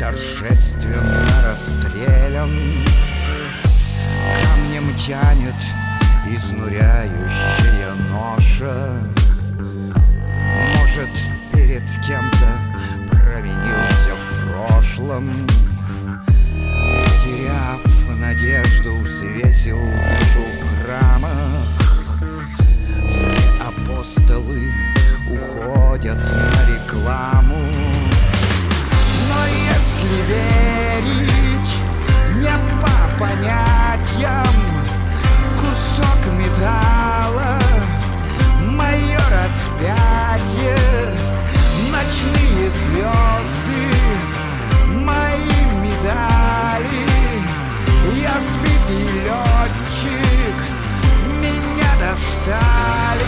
торжественно расстрелян. Камнем тянет изнуряющая ноша. Может, перед кем-то провинился в прошлом, потеряв надежду, взвесил душу в храмах. Все апостолы уходят на рекламу. Но если верить не по понятиям, кусок металла — мое распятие. Ночные звезды — мои медали. Я сбитый летчик, меня достали.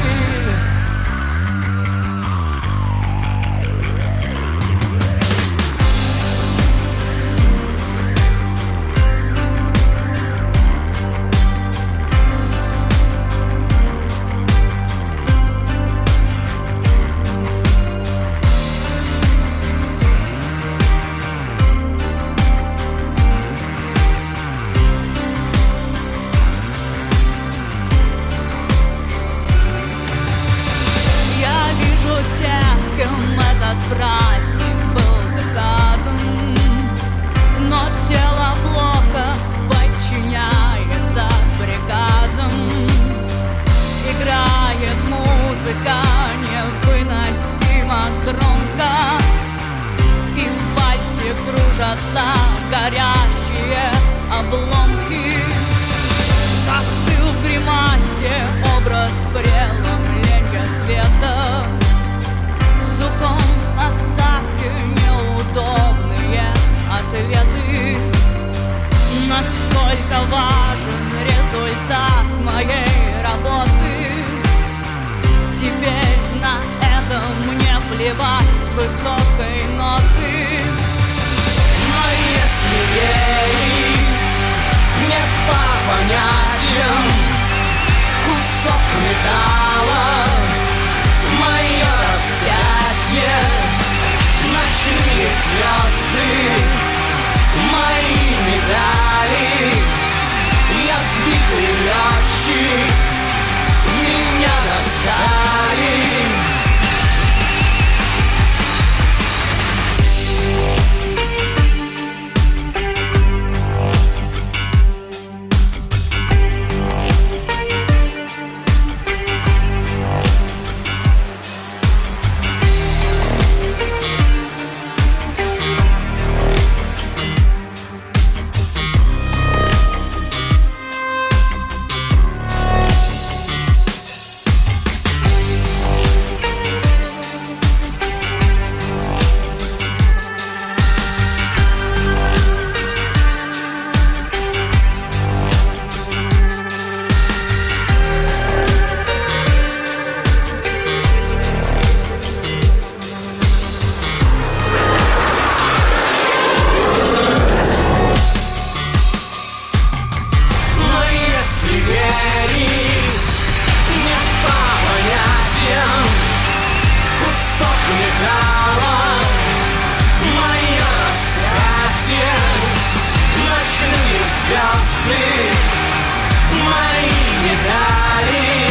Праздник был заказан, но тело плохо подчиняется приказам. Играет музыка невыносимо громко, и в вальсе кружатся горящие обломки. Застыл в гримасе образ преломления света. В сухом остатке неудобные ответы. Насколько важен результат моей работы? Теперь на это мне плевать с высокой ноты. Но если верить не по понятиям, кусок металла — мое распятие. Ночные звезды — мои медали. Я сбитый летчик, меня достали.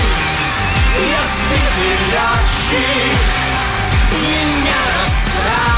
Меня достали.